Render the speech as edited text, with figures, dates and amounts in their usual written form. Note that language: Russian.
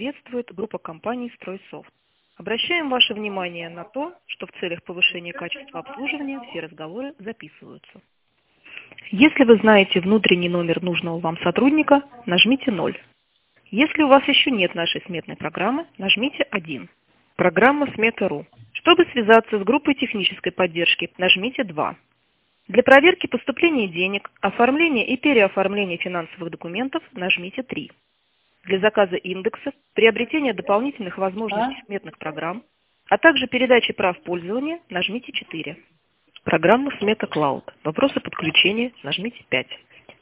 приветствует группа компаний «Стройсофт». Обращаем ваше внимание на то, что в целях повышения качества обслуживания все разговоры записываются. Если вы знаете внутренний номер нужного вам сотрудника, нажмите 0. Если у вас еще нет нашей сметной программы, нажмите 1. Программа «Смета.ру». Чтобы связаться с группой технической поддержки, нажмите 2. Для проверки поступления денег, оформления и переоформления финансовых документов нажмите 3. Для заказа индексов, приобретения дополнительных возможностей сметных программ, а также передачи прав пользования нажмите 4. Программа «Смета Клауд». Вопросы подключения нажмите 5.